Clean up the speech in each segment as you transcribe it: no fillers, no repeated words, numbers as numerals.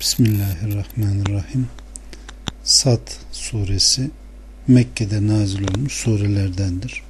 Bismillahirrahmanirrahim. Sad suresi Mekke'de nazil olmuş surelerdendir.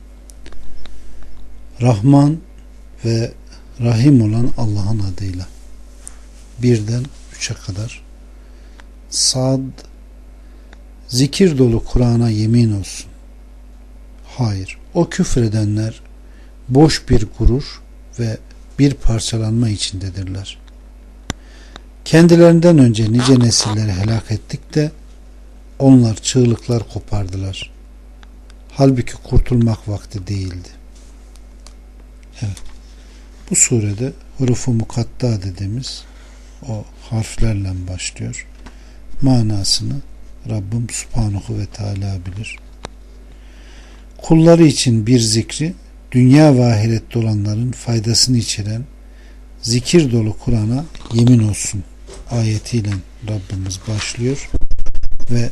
Rahman ve Rahim olan Allah'ın adıyla. 1'den 3'e kadar. Sad, zikir dolu Kur'an'a yemin olsun. Hayır, o küfredenler boş bir gurur ve bir parçalanma içindedirler. Kendilerinden önce nice nesilleri helak ettik de onlar çığlıklar kopardılar. Halbuki kurtulmak vakti değildi. Evet. Bu surede hurufu mukatta dediğimiz o harflerle başlıyor. Manasını Rabbim Subhanahu ve Teala bilir. Kulları için bir zikri, dünya ve ahirette olanların faydasını içeren zikir dolu Kur'an'a yemin olsun ayetiyle Rabbimiz başlıyor ve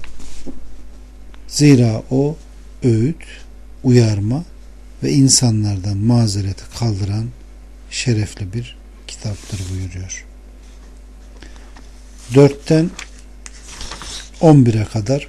zira o öğüt, uyarma ve insanlardan mazereti kaldıran şerefli bir kitaptır buyuruyor. 4'ten 11'e kadar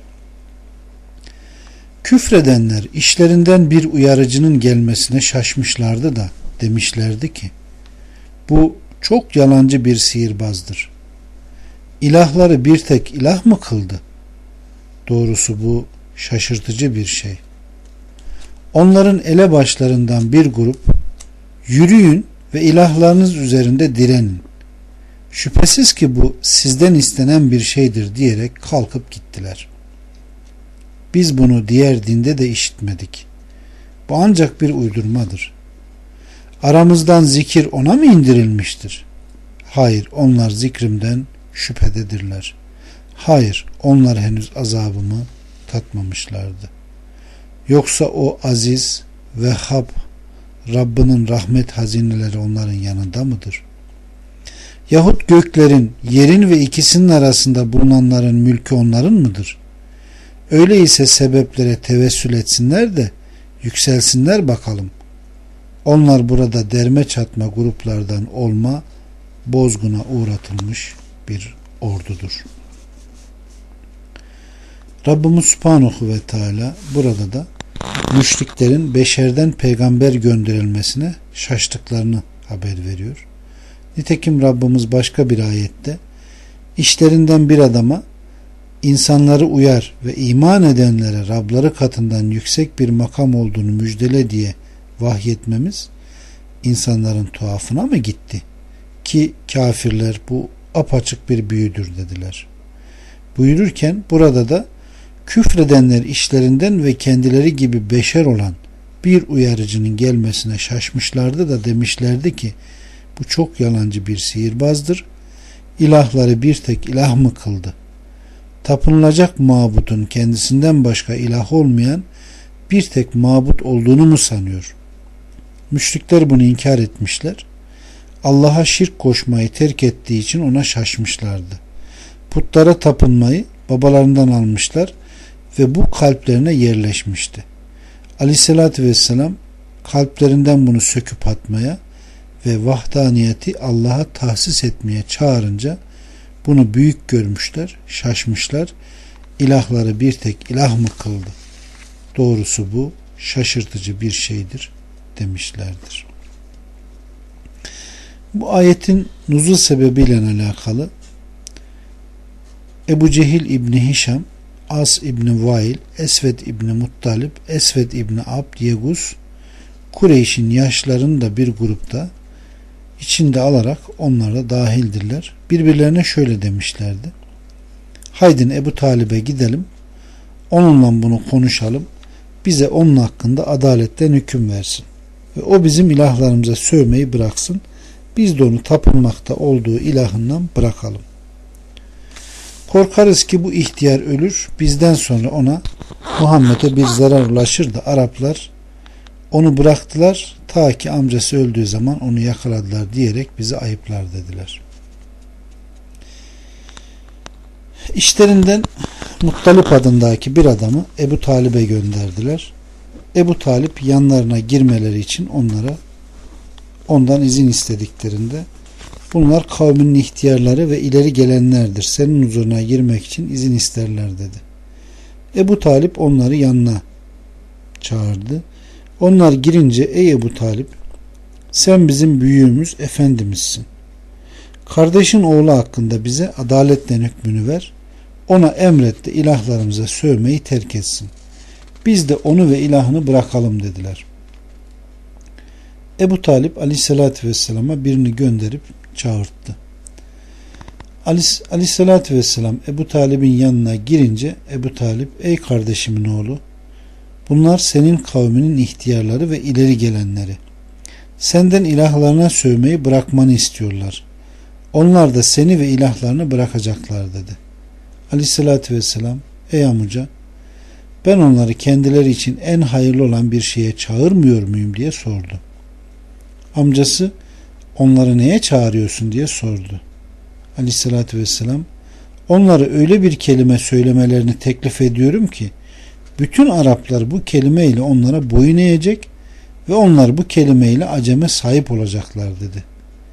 küfredenler işlerinden bir uyarıcının gelmesine şaşmışlardı da demişlerdi ki bu çok yalancı bir sihirbazdır. İlahları bir tek ilah mı kıldı? Doğrusu bu şaşırtıcı bir şey. Onların elebaşlarından bir grup yürüyün ve ilahlarınız üzerinde direnin. Şüphesiz ki bu sizden istenen bir şeydir diyerek kalkıp gittiler. Biz bunu diğer dinde de işitmedik. Bu ancak bir uydurmadır. Aramızdan zikir ona mı indirilmiştir? Hayır, onlar zikrimden şüphededirler. Hayır, onlar henüz azabımı tatmamışlardı. Yoksa o aziz, Vehhab, Rabbinin rahmet hazineleri onların yanında mıdır? Yahut göklerin, yerin ve ikisinin arasında bulunanların mülkü onların mıdır? Öyleyse sebeplere tevessül etsinler de yükselsinler bakalım. Onlar burada derme çatma gruplardan olma, bozguna uğratılmış bir ordudur. Rabbimiz Subhanahu ve Teala burada da müşriklerin beşerden peygamber gönderilmesine şaştıklarını haber veriyor. Nitekim Rabbimiz başka bir ayette işlerinden bir adama insanları uyar ve iman edenlere Rabları katından yüksek bir makam olduğunu müjdele diye vahyetmemiz insanların tuhafına mı gitti? Ki kafirler bu apaçık bir büyüdür dediler. Buyururken burada da küfredenler işlerinden ve kendileri gibi beşer olan bir uyarıcının gelmesine şaşmışlardı da demişlerdi ki bu çok yalancı bir sihirbazdır. İlahları bir tek ilah mı kıldı? Tapınılacak mabudun kendisinden başka ilah olmayan bir tek mabut olduğunu mu sanıyor? Müşrikler bunu inkar etmişler. Allah'a şirk koşmayı terk ettiği için ona şaşmışlardı. Putlara tapınmayı babalarından almışlar ve bu kalplerine yerleşmişti. Aleyhissalatü vesselam kalplerinden bunu söküp atmaya ve vahdaniyeti Allah'a tahsis etmeye çağırınca bunu büyük görmüşler, şaşmışlar. İlahları bir tek ilah mı kıldı? Doğrusu bu şaşırtıcı bir şeydir demişlerdir. Bu ayetin nuzul sebebiyle alakalı Ebu Cehil İbni Hişam, As İbni Vail, Esved İbni Muttalib, Esved İbni Abd Yeguz, Kureyş'in yaşlarını da bir grupta içinde alarak onlara dahildirler. Birbirlerine şöyle demişlerdi. Haydin Ebu Talib'e gidelim, onunla bunu konuşalım, bize onun hakkında adaletten hüküm versin ve o bizim ilahlarımıza sövmeyi bıraksın, biz de onu tapınmakta olduğu ilahından bırakalım. Korkarız ki bu ihtiyar ölür, bizden sonra ona Muhammed'e bir zarar ulaşır da Araplar onu bıraktılar ta ki amcası öldüğü zaman onu yakaladılar diyerek bizi ayıplar dediler. İşlerinden Muttalip adındaki bir adamı Ebu Talib'e gönderdiler. Ebu Talip yanlarına girmeleri için ondan izin istediklerinde Bunlar kavminin ihtiyarları ve ileri gelenlerdir. Senin huzuruna girmek için izin isterler dedi. Ebu Talip onları yanına çağırdı. Onlar girince ey Ebu Talip, sen bizim büyüğümüz, efendimizsin. Kardeşin oğlu hakkında bize adaletle hükmünü ver. Ona emret de ilahlarımıza sövmeyi terk etsin. Biz de onu ve ilahını bırakalım dediler. Ebu Talip aleyhissalatü vesselama birini gönderip çağırttı. Aleyhissalatü vesselam Ebu Talib'in yanına girince Ebu Talip, ey kardeşimin oğlu, bunlar senin kavminin ihtiyarları ve ileri gelenleri. Senden ilahlarına sövmeyi bırakmanı istiyorlar. Onlar da seni ve ilahlarını bırakacaklar dedi. Aleyhissalatü vesselam, ey amca, ben onları kendileri için en hayırlı olan bir şeye çağırmıyor muyum diye sordu. Amcası, onları neye çağırıyorsun diye sordu. Aleyhissalatü vesselam, onları öyle bir kelime söylemelerini teklif ediyorum ki bütün Araplar bu kelimeyle onlara boyun eğecek ve onlar bu kelimeyle aceme sahip olacaklar dedi.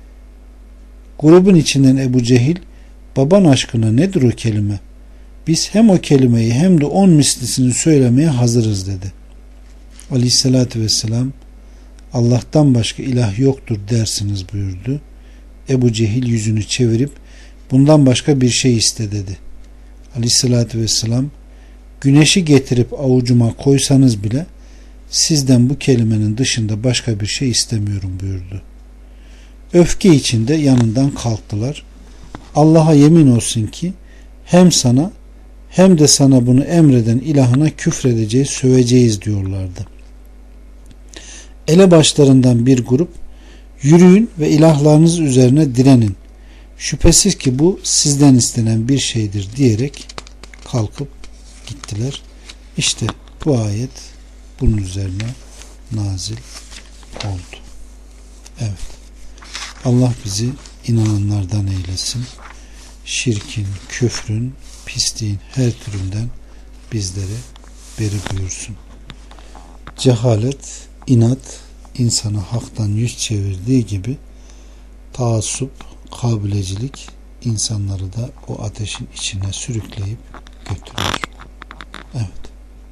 Grubun içinden Ebu Cehil, baban aşkına nedir o kelime? Biz hem o kelimeyi hem de 10 mislisini söylemeye hazırız dedi. Aleyhissalatü vesselam, Allah'tan başka ilah yoktur dersiniz buyurdu. Ebu Cehil yüzünü çevirip bundan başka bir şey iste dedi. Aleyhissalatü vesselam, güneşi getirip avucuma koysanız bile sizden bu kelimenin dışında başka bir şey istemiyorum buyurdu. Öfke içinde yanından kalktılar. Allah'a yemin olsun ki hem sana hem de sana bunu emreden ilahına küfredeceğiz, söveceğiz diyorlardı. Elebaşlarından bir grup, yürüyün ve ilahlarınız üzerine direnin. Şüphesiz ki bu sizden istenen bir şeydir diyerek kalkıp gittiler. İşte bu ayet bunun üzerine nazil oldu. Evet. Allah bizi inananlardan eylesin. Şirkin, küfrün, pisliğin her türünden bizleri beri buyursun. Cehalet, inat insanı haktan yüz çevirdiği gibi taassup, kabilecilik insanları da o ateşin içine sürükleyip götürüyor. Evet.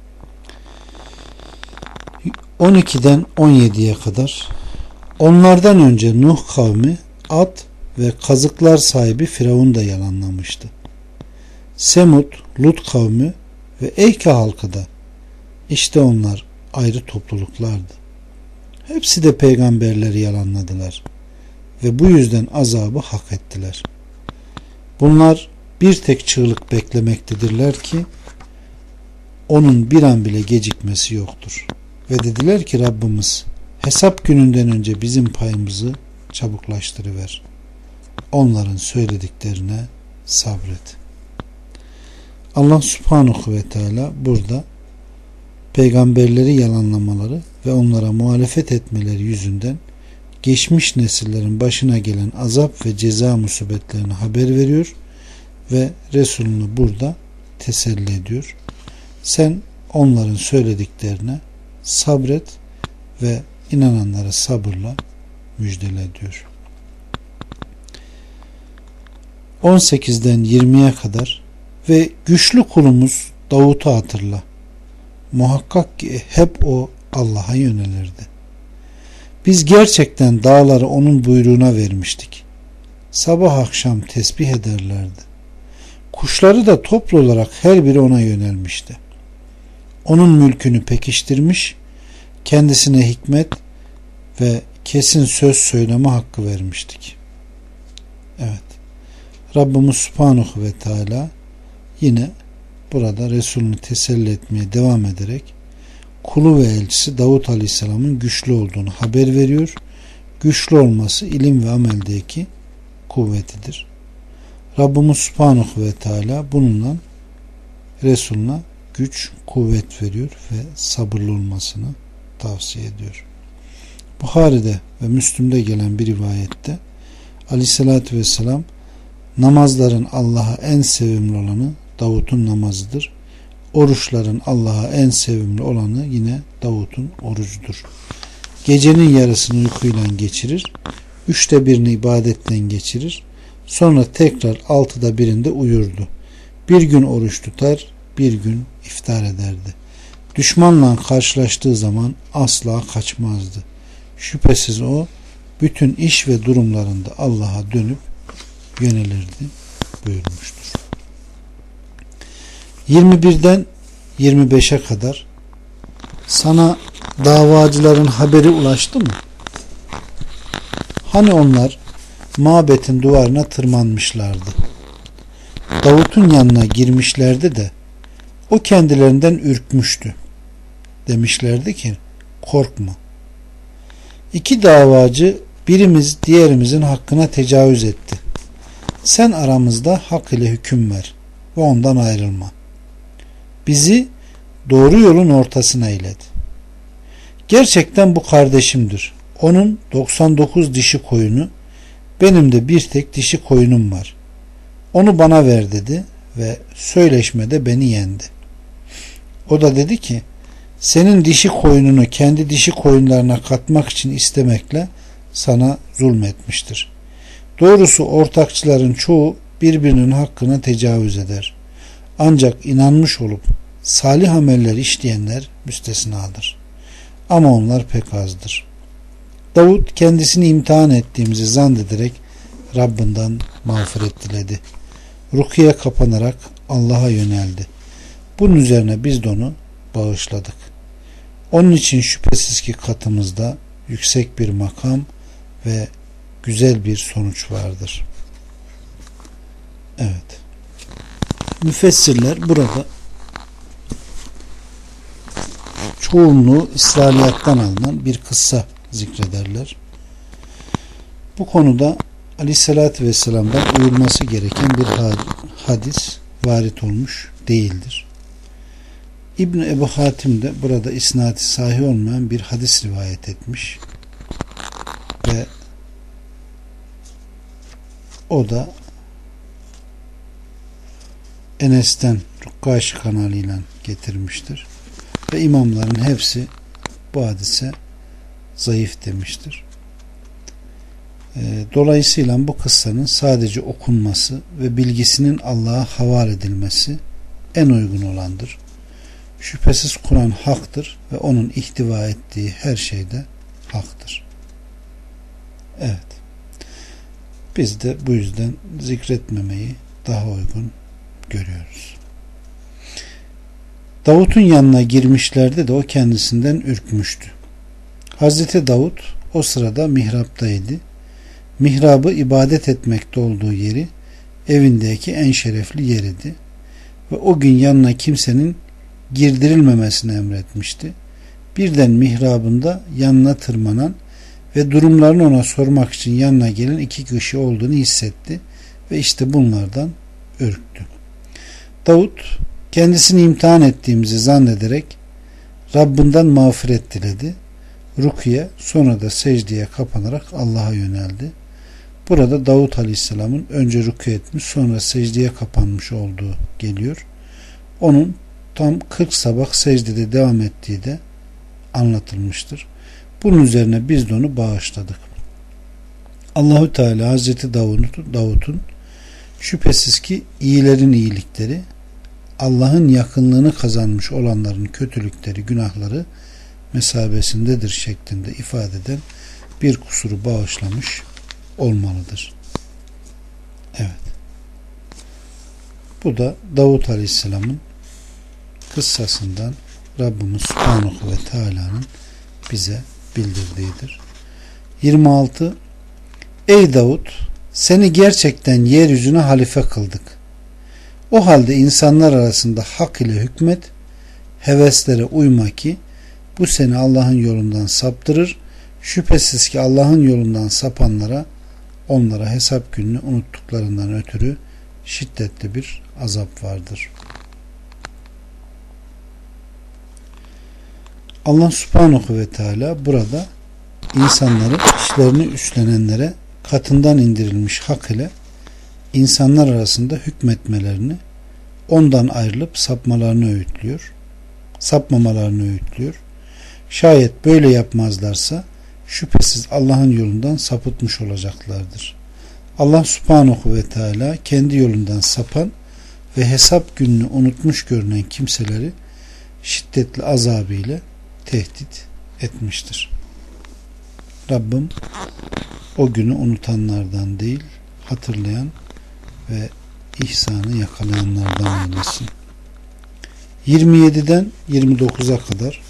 12'den 17'ye kadar onlardan önce Nuh kavmi at ve kazıklar sahibi Firavun da yalanlamıştı. Semud, Lut kavmi ve Eyke halkı da işte onlar ayrı topluluklardı. Hepsi de peygamberleri yalanladılar ve bu yüzden azabı hak ettiler. Bunlar bir tek çığlık beklemektedirler ki onun bir an bile gecikmesi yoktur. Ve dediler ki Rabbimiz hesap gününden önce bizim payımızı çabuklaştırıver. Onların söylediklerine sabret. Allah Subhanahu ve Teala burada peygamberleri yalanlamaları ve onlara muhalefet etmeleri yüzünden geçmiş nesillerin başına gelen azap ve ceza musibetlerini haber veriyor ve Resulünü burada teselli ediyor. Sen onların söylediklerine sabret ve inananları sabırla müjdele diyor. 18'den 20'ye kadar ve güçlü kulumuz Davut'u hatırla. Muhakkak ki hep o Allah'a yönelirdi. Biz gerçekten dağları onun buyruğuna vermiştik. Sabah akşam tesbih ederlerdi. Kuşları da toplu olarak her biri ona yönelmişti. Onun mülkünü pekiştirmiş, kendisine hikmet ve kesin söz söyleme hakkı vermiştik. Evet. Rabbimiz Subhanahu ve Teala yine burada Resulünü teselli etmeye devam ederek kulu ve elçisi Davut Aleyhisselam'ın güçlü olduğunu haber veriyor. Güçlü olması ilim ve ameldeki kuvvetidir. Rabbimiz Subhanahu ve Teala bununla Resulüne güç, kuvvet veriyor ve sabırlı olmasını tavsiye ediyor. Buhari'de ve Müslim'de gelen bir rivayette Aleyhisselatü Vesselam namazların Allah'a en sevimli olanı Davut'un namazıdır. Oruçların Allah'a en sevimli olanı yine Davut'un orucudur. Gecenin yarısını uykuyla geçirir. 1/3 ibadetten geçirir. Sonra tekrar 1/6'da uyurdu. Bir gün oruç tutar, bir gün iftar ederdi. Düşmanla karşılaştığı zaman asla kaçmazdı. Şüphesiz o bütün iş ve durumlarında Allah'a dönüp yönelirdi buyurmuştur. 21'den 25'e kadar sana davacıların haberi ulaştı mı? Hani onlar mabetin duvarına tırmanmışlardı. Davut'un yanına girmişlerdi de o kendilerinden ürkmüştü. Demişlerdi ki korkma. İki davacı birimiz diğerimizin hakkına tecavüz etti. Sen aramızda hak ile hüküm ver ve ondan ayrılma. Bizi doğru yolun ortasına ilet. Gerçekten bu kardeşimdir. Onun 99 dişi koyunu, benim de bir tek dişi koyunum var. Onu bana ver dedi ve söyleşmede beni yendi. O da dedi ki senin dişi koyununu kendi dişi koyunlarına katmak için istemekle sana zulmetmiştir. Doğrusu ortakçıların çoğu birbirinin hakkına tecavüz eder. Ancak inanmış olup salih ameller işleyenler müstesnadır. Ama onlar pek azdır. Davut kendisini imtihan ettiğimizi zannederek Rabbinden mağfiret diledi. Rukiye kapanarak Allah'a yöneldi. Bunun üzerine biz de onu bağışladık. Onun için şüphesiz ki katımızda yüksek bir makam ve güzel bir sonuç vardır. Evet. Müfessirler burada çoğunluğu İsrailiyattan alınan bir kıssa zikrederler. Bu konuda Aleyhisselatü Vesselam'dan uyulması gereken bir hadis varit olmuş değildir. İbn Ebu Hatim de burada isnadi sahih olmayan bir hadis rivayet etmiş ve o da Enes'ten Rukkaş kanalıyla getirmiştir ve imamların hepsi bu hadise zayıf demiştir. Dolayısıyla bu kıssanın sadece okunması ve bilgisinin Allah'a havale edilmesi en uygun olandır. Şüphesiz Kur'an haktır ve onun ihtiva ettiği her şey de haktır. Evet. Biz de bu yüzden zikretmemeyi daha uygun görüyoruz. Davut'un yanına girmişlerdi de o kendisinden ürkmüştü. Hazreti Davut o sırada mihraptaydı. Mihrabı ibadet etmekte olduğu yeri evindeki en şerefli yeriydi ve o gün yanına kimsenin girdirilmemesini emretmişti. Birden mihrabında yanına tırmanan ve durumlarını ona sormak için yanına gelen 2 kişi olduğunu hissetti ve işte bunlardan ürktü. Davut kendisini imtihan ettiğimizi zannederek Rabbinden mağfiret diledi. Rukiye sonra da secdeye kapanarak Allah'a yöneldi. Burada Davut Aleyhisselam'ın önce rükû etmiş sonra secdeye kapanmış olduğu geliyor. Onun tam 40 sabah secdede devam ettiği de anlatılmıştır. Bunun üzerine biz de onu bağışladık. Allahü Teala Hazreti Davut'un şüphesiz ki iyilerin iyilikleri, Allah'ın yakınlığını kazanmış olanların kötülükleri, günahları mesabesindedir şeklinde ifade eden bir kusuru bağışlamış olmalıdır. Evet. Bu da Davut Aleyhisselam'ın kıssasından Rabbimiz Subhanahu ve Teala'nın bize bildirdiğidir. 26. Ey Davut, seni gerçekten yeryüzüne halife kıldık. O halde insanlar arasında hak ile hükmet, heveslere uyma ki bu seni Allah'ın yolundan saptırır. Şüphesiz ki Allah'ın yolundan sapanlara, onlara hesap gününü unuttuklarından ötürü şiddetli bir azap vardır. Allah Subhanahu ve Teala burada insanların işlerini üstlenenlere katından indirilmiş hak ile insanlar arasında hükmetmelerini, ondan ayrılıp sapmamalarını öğütlüyor. Şayet böyle yapmazlarsa şüphesiz Allah'ın yolundan sapıtmış olacaklardır. Allah subhanahu ve teala kendi yolundan sapan ve hesap gününü unutmuş görünen kimseleri şiddetli azabı ile tehdit etmiştir. Rabbim o günü unutanlardan değil, hatırlayan ve ihsanı yakalayanlardan eylesin. 27'den 29'a kadar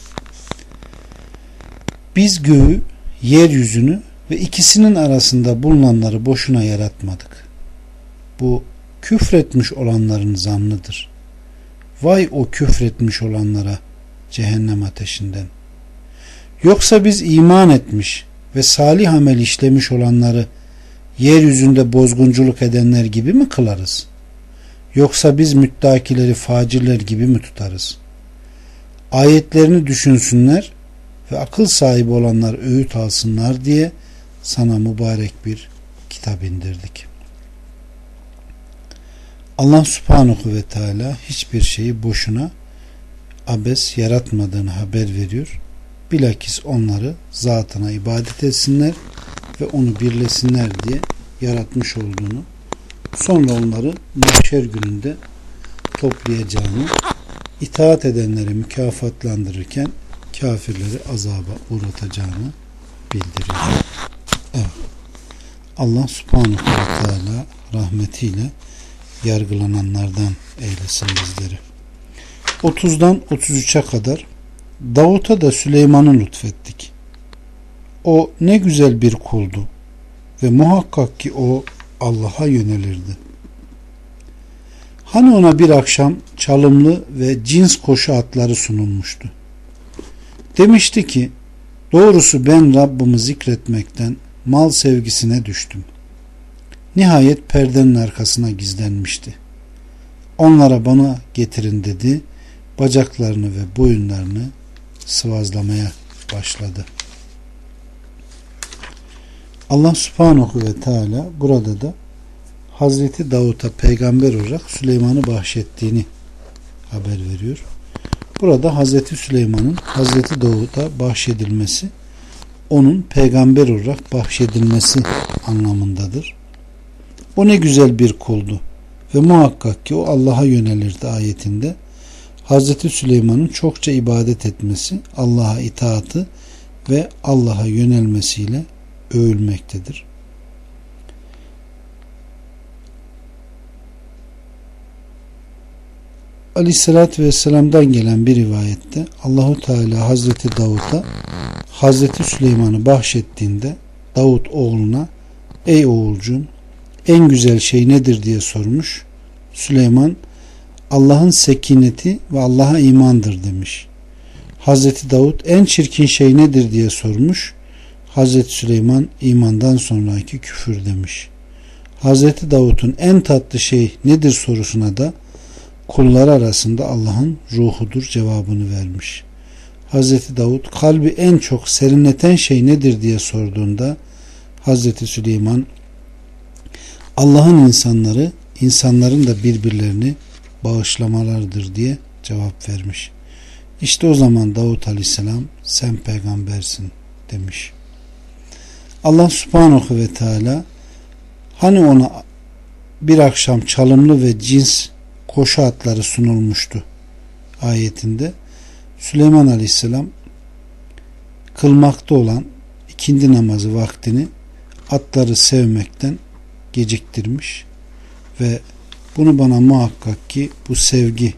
biz göğü, yeryüzünü ve ikisinin arasında bulunanları boşuna yaratmadık. Bu küfretmiş olanların zannıdır. Vay o küfretmiş olanlara cehennem ateşinden. Yoksa biz iman etmiş ve salih amel işlemiş olanları yeryüzünde bozgunculuk edenler gibi mi kılarız? Yoksa biz müttakileri facirler gibi mi tutarız? Ayetlerini düşünsünler ve akıl sahibi olanlar öğüt alsınlar diye sana mübarek bir kitap indirdik. Allah subhanahu ve teala hiçbir şeyi boşuna abes yaratmadığını haber veriyor. Bilakis onları zatına ibadet etsinler ve onu birlesinler diye yaratmış olduğunu, sonra onları mahşer gününde toplayacağını, itaat edenleri mükafatlandırırken kafirleri azaba uğratacağını bildiriyor. Evet. Allah subhanahu ve teala rahmetiyle yargılananlardan eylesin bizleri. 30'dan 33'e kadar Davut'a da Süleyman'ı lütfettik. O ne güzel bir kuldu ve muhakkak ki o Allah'a yönelirdi. Hani ona bir akşam çalımlı ve cins koşu atları sunulmuştu. Demişti ki, doğrusu ben Rabbimi zikretmekten mal sevgisine düştüm. Nihayet perdenin arkasına gizlenmişti. Onlara bana getirin dedi, bacaklarını ve boyunlarını sıvazlamaya başladı. Allah subhanahu ve teala burada da Hazreti Davut'a peygamber olarak Süleyman'ı bahşettiğini haber veriyor. Burada Hazreti Süleyman'ın Hazreti Davut'a bahşedilmesi, onun peygamber olarak bahşedilmesi anlamındadır. O ne güzel bir kuldu ve muhakkak ki o Allah'a yönelirdi ayetinde Hazreti Süleyman'ın çokça ibadet etmesi, Allah'a itaatı ve Allah'a yönelmesiyle övülmektedir. Aleyhissalatü Vesselam'dan gelen bir rivayette Allahu Teala Hazreti Davut'a Hazreti Süleyman'ı bahşettiğinde Davut oğluna ey oğulcuğum en güzel şey nedir diye sormuş. Süleyman Allah'ın sekineti ve Allah'a imandır demiş. Hazreti Davut en çirkin şey nedir diye sormuş. Hazreti Süleyman imandan sonraki küfür demiş. Hazreti Davut'un en tatlı şey nedir sorusuna da kullar arasında Allah'ın ruhudur cevabını vermiş. Hazreti Davut kalbi en çok serinleten şey nedir diye sorduğunda Hazreti Süleyman Allah'ın insanları insanların da birbirlerini bağışlamalarıdır diye cevap vermiş. İşte o zaman Davut Aleyhisselam sen peygambersin demiş. Allah Subhanahu ve Teala hani ona bir akşam çalımlı ve cins koşu atları sunulmuştu ayetinde Süleyman Aleyhisselam kılmakta olan ikindi namazı vaktini atları sevmekten geciktirmiş ve bunu bana muhakkak ki bu sevgi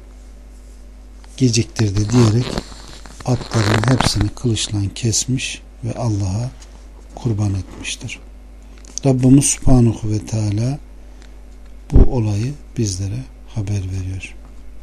geciktirdi diyerek atların hepsini kılıçla kesmiş ve Allah'a kurban etmiştir. Rabbimiz Subhanahu ve Teala bu olayı bizlere haber veriyor.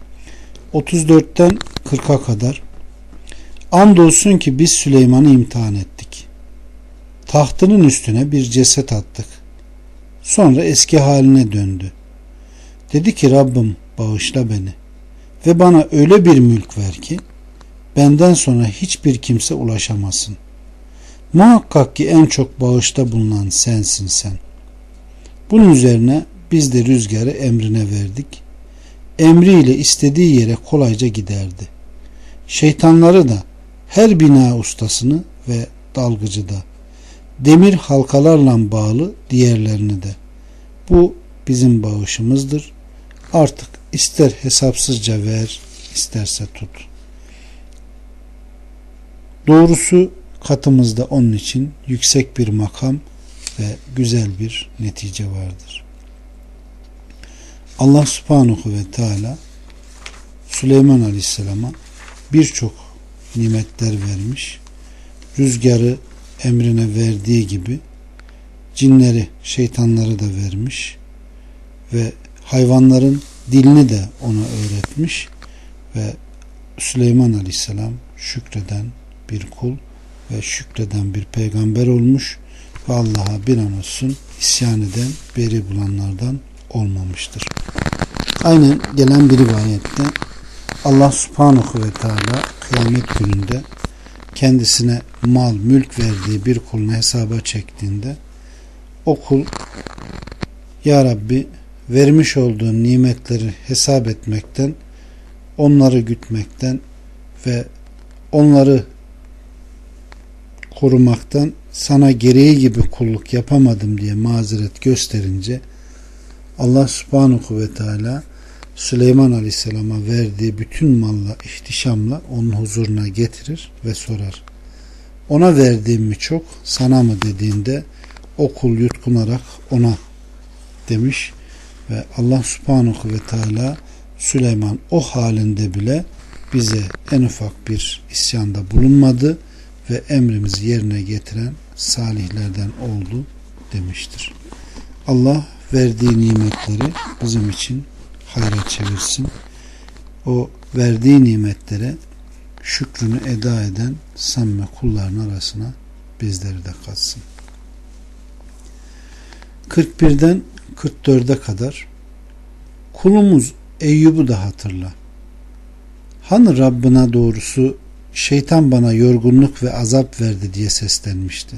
34'ten 40'a kadar andolsun ki biz Süleyman'ı imtihan ettik. Tahtının üstüne bir ceset attık. Sonra eski haline döndü. Dedi ki Rabbim bağışla beni ve bana öyle bir mülk ver ki benden sonra hiçbir kimse ulaşamasın. Muhakkak ki en çok bağışta bulunan sensin sen. Bunun üzerine biz de rüzgarı emrine verdik. Emriyle istediği yere kolayca giderdi. Şeytanları da her bina ustasını ve dalgıcı da demir halkalarla bağlı diğerlerini de. Bu bizim bağışımızdır. Artık ister hesapsızca ver, isterse tut. Doğrusu katımızda onun için yüksek bir makam ve güzel bir netice vardır. Allah subhanahu ve teala Süleyman aleyhisselama birçok nimetler vermiş. Rüzgarı emrine verdiği gibi cinleri, şeytanları da vermiş ve hayvanların dilini de ona öğretmiş ve Süleyman aleyhisselam şükreden bir kul ve şükreden bir peygamber olmuş ve Allah'a bir an olsun isyan eden, beri bulanlardan olmamıştır. Aynen gelen bir rivayette Allah subhanahu ve teala kıyamet gününde kendisine mal, mülk verdiği bir kulunu hesaba çektiğinde o kul, Ya Rabbi, vermiş olduğun nimetleri hesap etmekten, onları gütmekten ve onları korumaktan sana gereği gibi kulluk yapamadım diye mazeret gösterince Allah subhanahu ve teala Süleyman aleyhisselama verdiği bütün malla, ihtişamla onun huzuruna getirir ve sorar. Ona verdiğim mi çok, sana mı dediğinde o kul yutkunarak ona demiş ve Allah subhanahu ve teala Süleyman o halinde bile bize en ufak bir isyanda bulunmadı ve emrimizi yerine getiren salihlerden oldu demiştir. Allah verdiği nimetleri bizim için hayra çevirsin. O verdiği nimetlere şükrünü eda eden samimi kulların arasına bizleri de katsın. 41'den 44'e kadar kulumuz Eyyub'u da hatırla. Hani Rabbına doğrusu şeytan bana yorgunluk ve azap verdi diye seslenmişti.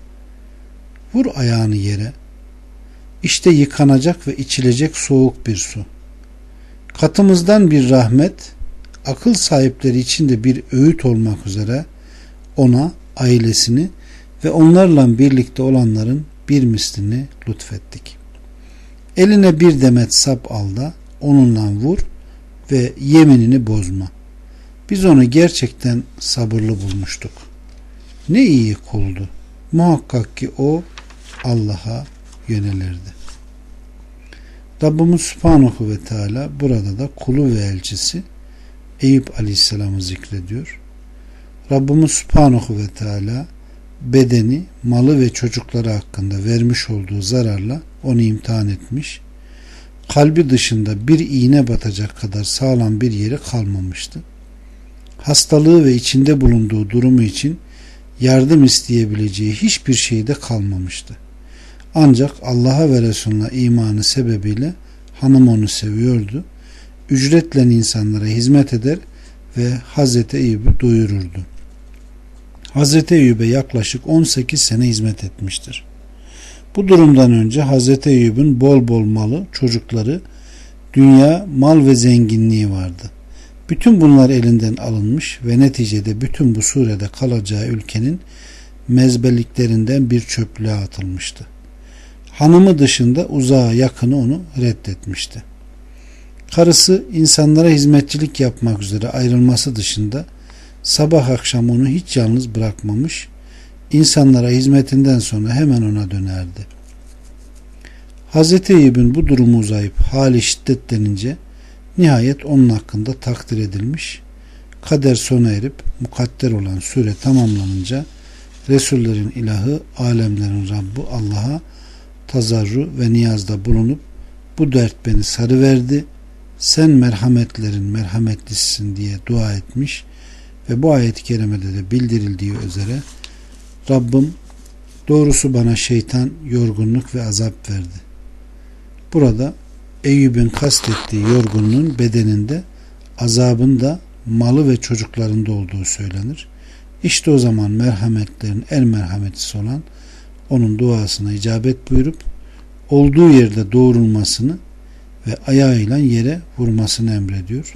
Vur ayağını yere. İşte yıkanacak ve içilecek soğuk bir su. Katımızdan bir rahmet, akıl sahipleri için de bir öğüt olmak üzere ona, ailesini ve onlarla birlikte olanların bir mislini lütfettik. Eline bir demet sap al da onunla vur ve yeminini bozma. Biz onu gerçekten sabırlı bulmuştuk. Ne iyi kuldu. Muhakkak ki o Allah'a yönelirdi. Rabbimiz Subhanahu ve Teala burada da kulu ve elçisi Eyüp Aleyhisselam'ı zikrediyor. Rabbimiz Subhanahu ve Teala bedeni, malı ve çocukları hakkında vermiş olduğu zararla onu imtihan etmiş. Kalbi dışında bir iğne batacak kadar sağlam bir yeri kalmamıştı. Hastalığı ve içinde bulunduğu durumu için yardım isteyebileceği hiçbir şey de kalmamıştı. Ancak Allah'a ve Resulüne imanı sebebiyle hanım onu seviyordu. Ücretle insanlara hizmet eder ve Hazreti Eyüp'ü doyururdu. Hazreti Eyüp'e yaklaşık 18 sene hizmet etmiştir. Bu durumdan önce Hazreti Eyüp'ün bol bol malı, çocukları, dünya, mal ve zenginliği vardı. Bütün bunlar elinden alınmış ve neticede bütün bu surede kalacağı ülkenin mezbeliklerinden bir çöplüğe atılmıştı. Hanımı dışında uzağa yakını onu reddetmişti. Karısı insanlara hizmetçilik yapmak üzere ayrılması dışında sabah akşam onu hiç yalnız bırakmamış, insanlara hizmetinden sonra hemen ona dönerdi. Hazreti Eyüp'ün bu durumu uzayıp hali şiddetlenince nihayet onun hakkında takdir edilmiş, kader sona erip mukadder olan süre tamamlanınca Resullerin ilahı, alemlerin Rabbi Allah'a tazarru ve niyazda bulunup bu dert beni sarıverdi, sen merhametlerin merhametlisisin diye dua etmiş ve bu ayet-i kerimede de bildirildiği üzere Rabbim doğrusu bana şeytan yorgunluk ve azap verdi. Burada Eyüp'ün kastettiği yorgunluğun bedeninde, azabın da malı ve çocuklarında olduğu söylenir. İşte o zaman merhametlerin en merhametlisi olan onun duasına icabet buyurup olduğu yerde doğrulmasını ve ayağıyla yere vurmasını emrediyor.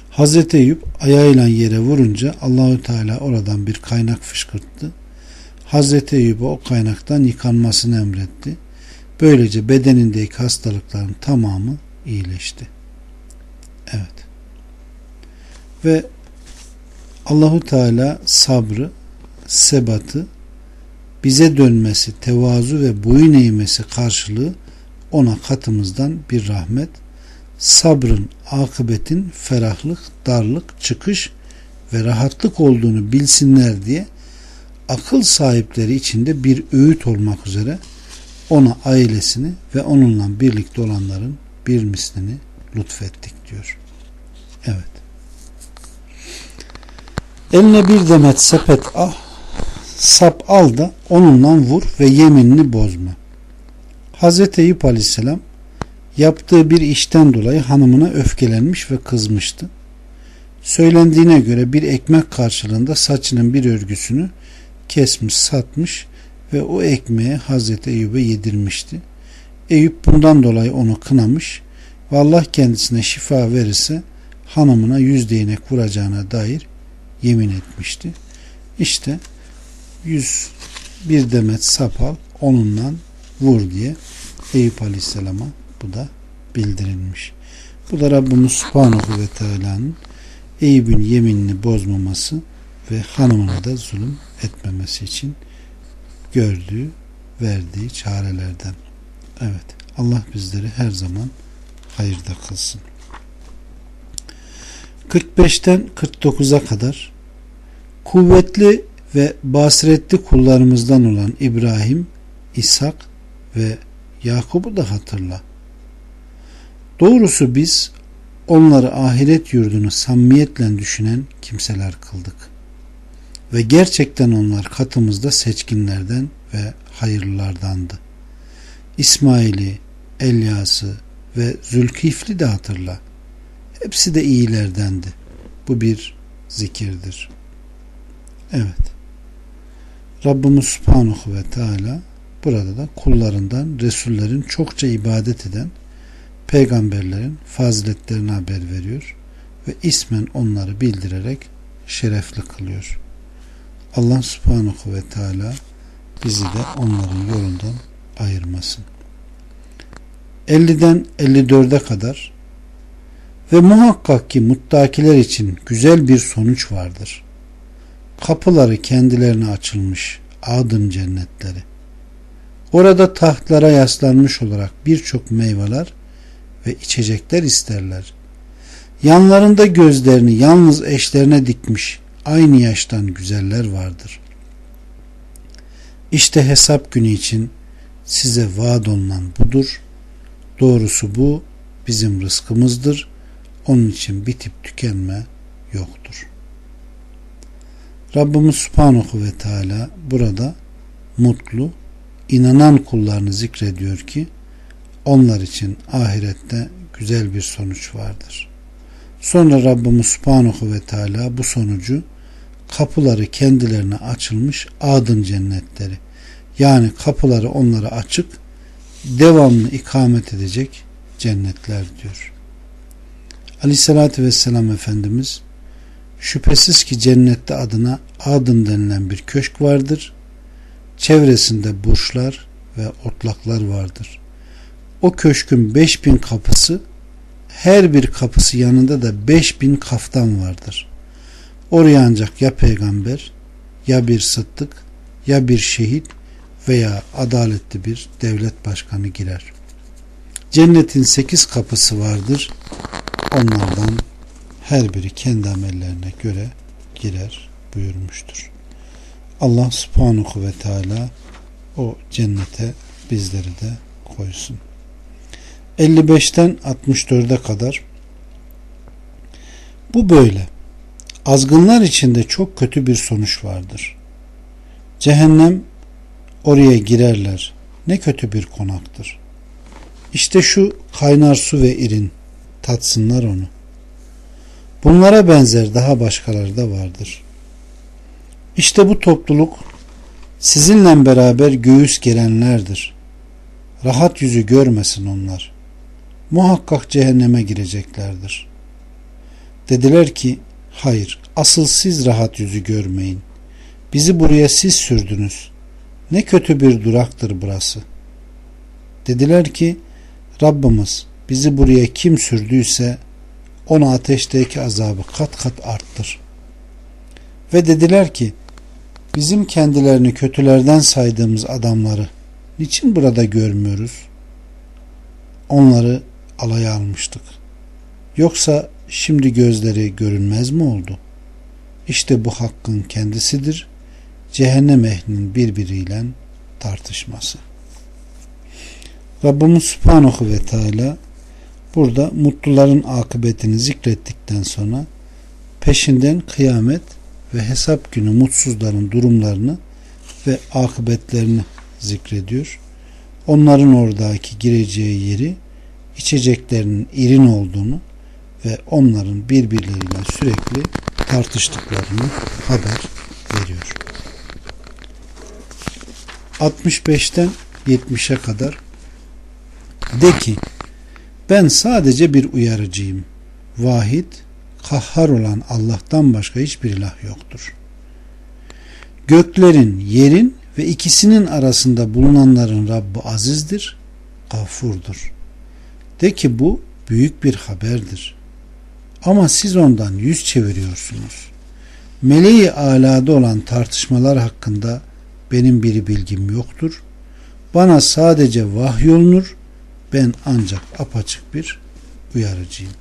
Hazreti Eyüp ayağıyla yere vurunca Allahü Teala oradan bir kaynak fışkırttı. Hazreti Eyüp'e o kaynaktan yıkanmasını emretti. Böylece bedenindeki hastalıkların tamamı iyileşti. Evet. Ve Allahu Teala sabrı, sebatı, bize dönmesi, tevazu ve boyun eğmesi karşılığı ona katımızdan bir rahmet, sabrın, akıbetin ferahlık, darlık, çıkış ve rahatlık olduğunu bilsinler diye akıl sahipleri içinde bir öğüt olmak üzere ona ailesini ve onunla birlikte olanların bir mislini lütfettik diyor. Evet. Eline bir demet sap al da onunla vur ve yeminini bozma. Hazreti Eyüp Aleyhisselam yaptığı bir işten dolayı hanımına öfkelenmiş ve kızmıştı. Söylendiğine göre bir ekmek karşılığında saçının bir örgüsünü kesmiş, satmış ve o ekmeği Hazreti Eyüp'e yedirmişti. Eyüp bundan dolayı onu kınamış ve Allah kendisine şifa verirse hanımına 100 değnek vuracağına dair yemin etmişti. İşte 101 demet sap al, onunla vur diye Eyüp Aleyhisselam'a bu da bildirilmiş. Bu da Rabbimiz Subhanahu ve Teala'nın Eyüp'ün yeminini bozmaması ve hanımına da zulüm etmemesi için gördüğü, verdiği çarelerden. Evet. Allah bizleri her zaman hayırda kılsın. 45'ten 49'a kadar kuvvetli ve basiretli kullarımızdan olan İbrahim, İshak ve Yakub'u da hatırla. Doğrusu biz onları ahiret yurdunu samimiyetle düşünen kimseler kıldık. Ve gerçekten onlar katımızda seçkinlerden ve hayırlılardandı. İsmail'i, Elyas'ı ve Zülkifli de hatırla. Hepsi de iyilerdendi. Bu bir zikirdir. Evet. Rabbimiz Subhanahu ve Teala burada da kullarından Resullerin çokça ibadet eden peygamberlerin faziletlerini haber veriyor ve ismen onları bildirerek şerefli kılıyor. Allah Subhanahu ve Teala bizi de onların yolundan ayırmasın. 50'den 54'e kadar ve muhakkak ki muttakiler için güzel bir sonuç vardır. Kapıları kendilerine açılmış adın cennetleri. Orada tahtlara yaslanmış olarak birçok meyveler ve içecekler isterler. Yanlarında gözlerini yalnız eşlerine dikmiş aynı yaştan güzeller vardır. İşte hesap günü için size vaat olunan budur. Doğrusu bu bizim rızkımızdır. Onun için bitip tükenme yoktur. Rabbimiz Subhanahu ve Teala burada mutlu, inanan kullarını zikrediyor ki onlar için ahirette güzel bir sonuç vardır. Sonra Rabbimiz Subhanahu ve Teala bu sonucu kapıları kendilerine açılmış adın cennetleri, yani kapıları onlara açık, devamlı ikamet edecek cennetler diyor. Aleyhissalatü vesselam Efendimiz şüphesiz ki cennette adına adın denilen bir köşk vardır. Çevresinde burçlar ve otlaklar vardır. O köşkün 5000 kapısı, her bir kapısı yanında da 5000 kaftan vardır. Oraya ancak ya peygamber, ya bir sıddık, ya bir şehit veya adaletli bir devlet başkanı girer. Cennetin 8 kapısı vardır. Onlardan her biri kendi amellerine göre girer buyurmuştur. Allah Subhanahu ve Teala o cennete bizleri de koysun. 55'ten 64'e kadar bu böyle. Azgınlar içinde çok kötü bir sonuç vardır. Cehennem, oraya girerler. Ne kötü bir konaktır. İşte şu kaynar su ve irin, tatsınlar onu. Bunlara benzer daha başkaları da vardır. İşte bu topluluk sizinle beraber göğüs gerenlerdir. Rahat yüzü görmesin onlar. Muhakkak cehenneme gireceklerdir. Dediler ki, hayır, asıl siz rahat yüzü görmeyin. Bizi buraya siz sürdünüz. Ne kötü bir duraktır burası. Dediler ki Rabbimiz bizi buraya kim sürdüyse ona ateşteki azabı kat kat arttır. Ve dediler ki bizim kendilerini kötülerden saydığımız adamları niçin burada görmüyoruz? Onları alaya almıştık. Yoksa şimdi gözleri görünmez mi oldu? İşte bu hakkın kendisidir. Cehennem ehlinin birbiriyle tartışması. Rabbimiz Subhanahu ve Teala burada mutluların akıbetini zikrettikten sonra peşinden kıyamet ve hesap günü mutsuzların durumlarını ve akıbetlerini zikrediyor. Onların oradaki gireceği yeri, içeceklerinin irin olduğunu ve onların birbirleriyle sürekli tartıştıklarını haber veriyor. 65'ten 70'e kadar de ki ben sadece bir uyarıcıyım. Vahid, kahhar olan Allah'tan başka hiçbir ilah yoktur. Göklerin, yerin ve ikisinin arasında bulunanların Rabbi azizdir, gafurdur. De ki bu büyük bir haberdir. Ama siz ondan yüz çeviriyorsunuz. Meleği alada olan tartışmalar hakkında benim bir bilgim yoktur. Bana sadece vahyolunur. Ben ancak apaçık bir uyarıcıyım.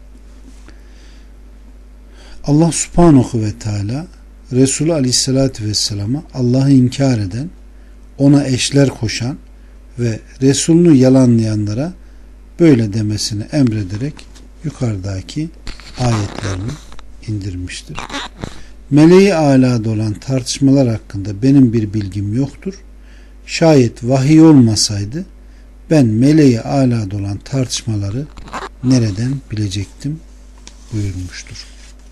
Allah Subhanahu ve Teala Resulü Aleyhisselatü Vesselam'a Allah'ı inkar eden, ona eşler koşan ve Resulünü yalanlayanlara böyle demesini emrederek yukarıdaki ayetlerini indirmiştir. Meleği alada olan tartışmalar hakkında benim bir bilgim yoktur. Şayet vahiy olmasaydı ben meleği alada olan tartışmaları nereden bilecektim buyurmuştur.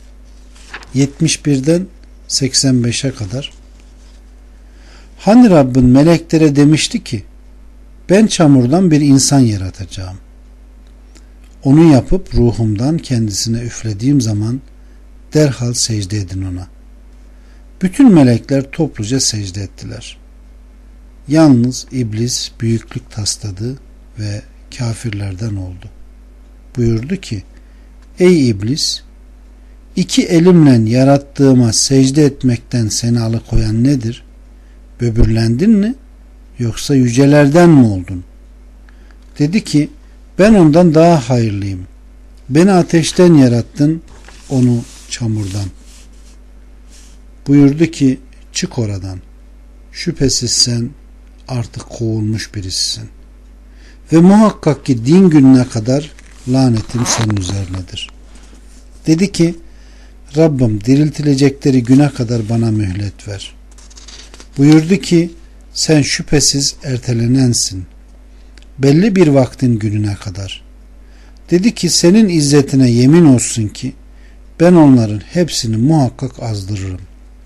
71'den 85'e kadar hani Rabbin meleklere demişti ki ben çamurdan bir insan yaratacağım. Onu yapıp ruhumdan kendisine üflediğim zaman derhal secde edin ona. Bütün melekler topluca secde ettiler. Yalnız iblis büyüklük tasladı ve kafirlerden oldu. Buyurdu ki ey iblis, iki elimle yarattığıma secde etmekten seni alıkoyan nedir? Böbürlendin mi yoksa yücelerden mi oldun? Dedi ki ben ondan daha hayırlıyım. Beni ateşten yarattın, onu çamurdan. Buyurdu ki çık oradan. Şüphesiz sen artık kovulmuş birisisin. Ve muhakkak ki din gününe kadar lanetim senin üzerinedir. Dedi ki Rabbim diriltilecekleri güne kadar bana mühlet ver. Buyurdu ki sen şüphesiz ertelenensin. Belli bir vaktin gününe kadar. Dedi ki senin izzetine yemin olsun ki ben onların hepsini muhakkak azdırırım.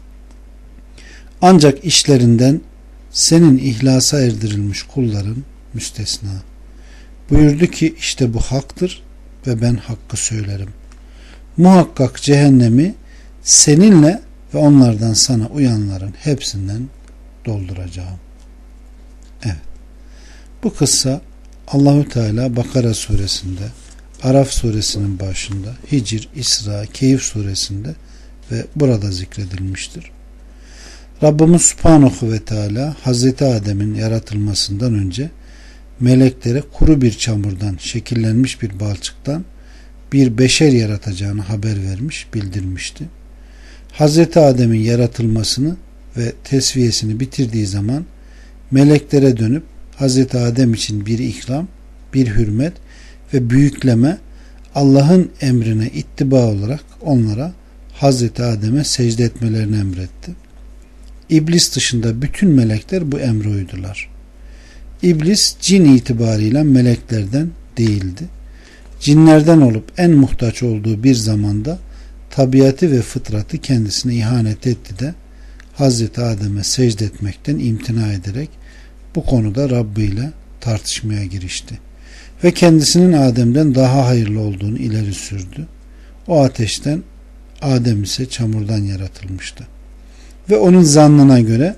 Ancak işlerinden senin ihlasa erdirilmiş kulların müstesna. Buyurdu ki işte bu haktır ve ben hakkı söylerim. Muhakkak cehennemi seninle ve onlardan sana uyanların hepsinden dolduracağım. Evet. Bu kıssa Allahü Teala Bakara suresinde, Araf suresinin başında, Hicr, İsra, Keyif suresinde ve burada zikredilmiştir. Rabbimiz Subhanahu ve Teala Hazreti Adem'in yaratılmasından önce meleklere kuru bir çamurdan şekillenmiş bir balçıktan bir beşer yaratacağını haber vermiş, bildirmişti. Hazreti Adem'in yaratılmasını ve tesviyesini bitirdiği zaman meleklere dönüp Hazreti Adem için bir ikram, bir hürmet ve büyükleme Allah'ın emrine ittiba olarak onlara Hazreti Adem'e secde etmelerini emretti. İblis dışında bütün melekler bu emre uydular. İblis cin itibarıyla meleklerden değildi. Cinlerden olup en muhtaç olduğu bir zamanda tabiatı ve fıtratı kendisine ihanet etti de Hazreti Adem'e secde etmekten imtina ederek bu konuda Rabbi ile tartışmaya girişti. Ve kendisinin Adem'den daha hayırlı olduğunu ileri sürdü. O ateşten, Adem ise çamurdan yaratılmıştı. Ve onun zannına göre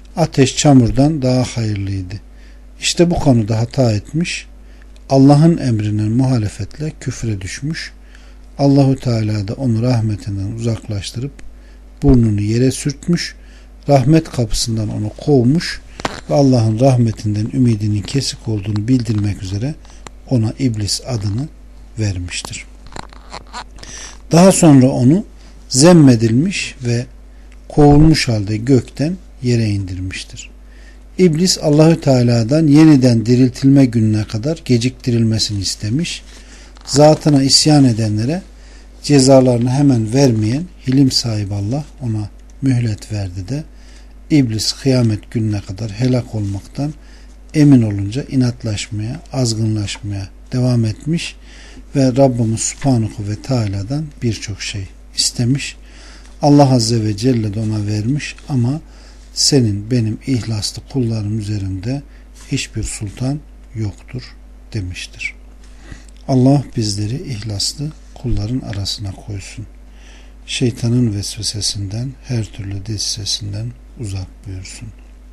ateş çamurdan daha hayırlıydı. İşte bu konuda hata etmiş, Allah'ın emrine muhalefetle küfre düşmüş. Allahu Teala da onu rahmetinden uzaklaştırıp burnunu yere sürtmüş, rahmet kapısından onu kovmuş ve Allah'ın rahmetinden ümidinin kesik olduğunu bildirmek üzere ona iblis adını vermiştir. Daha sonra onu zemmedilmiş ve kovulmuş halde gökten yere indirmiştir. İblis Allahü Teala'dan yeniden diriltilme gününe kadar geciktirilmesini istemiş. Zatına isyan edenlere cezalarını hemen vermeyen hilim sahibi Allah ona mühlet verdi de İblis kıyamet gününe kadar helak olmaktan emin olunca inatlaşmaya, azgınlaşmaya devam etmiş ve Rabbimiz Subhanahu ve Teala'dan birçok şey istemiş. Allah Azze ve Celle de ona vermiş ama senin benim ihlaslı kullarım üzerinde hiçbir sultan yoktur demiştir. Allah bizleri ihlaslı kulların arasına koysun. Şeytanın vesvesesinden, her türlü desisesinden uzak buyursun.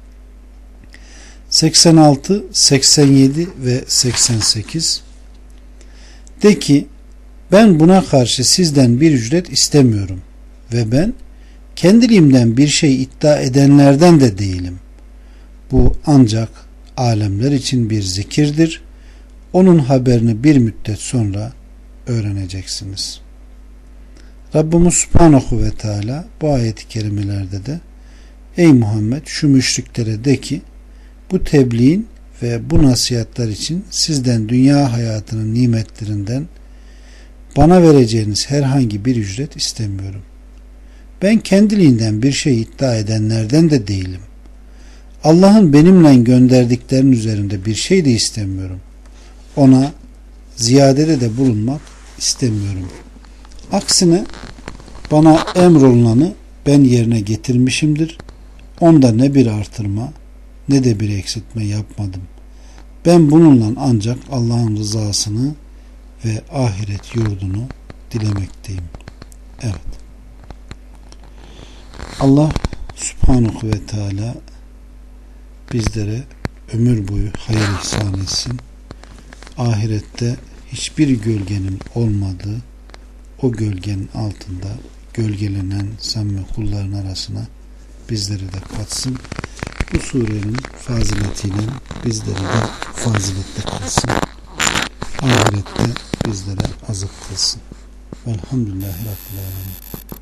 86, 87 ve 88 De ki, ben buna karşı sizden bir ücret istemiyorum ve ben kendiliğimden bir şey iddia edenlerden de değilim. Bu ancak alemler için bir zikirdir. Onun haberini bir müddet sonra öğreneceksiniz. Rabbimiz Subhanahu ve Teala bu ayet-i kerimelerde de ey Muhammed şu müşriklere de ki bu tebliğin ve bu nasihatler için sizden dünya hayatının nimetlerinden bana vereceğiniz herhangi bir ücret istemiyorum. Ben kendiliğinden bir şey iddia edenlerden de değilim. Allah'ın benimle gönderdiklerinin üzerinde bir şey de istemiyorum. Ona ziyadede de bulunmak istemiyorum. Aksine bana emrolunanı ben yerine getirmişimdir. Onda ne bir artırma ne de bir eksiltme yapmadım. Ben bununla ancak Allah'ın rızasını ve ahiret yurdunu dilemekteyim. Evet. Allah Subhanahu ve Teala bizlere ömür boyu hayır ihsan etsin. Ahirette hiçbir gölgenin olmadığı o gölgenin altında gölgelenen samimi kulların arasına bizleri de katsın. Bu surenin faziletiyle bizleri de faziletli kılsın. Ahirette bizlere azık kılsın. Velhamdülillahi Rabbil Alemin.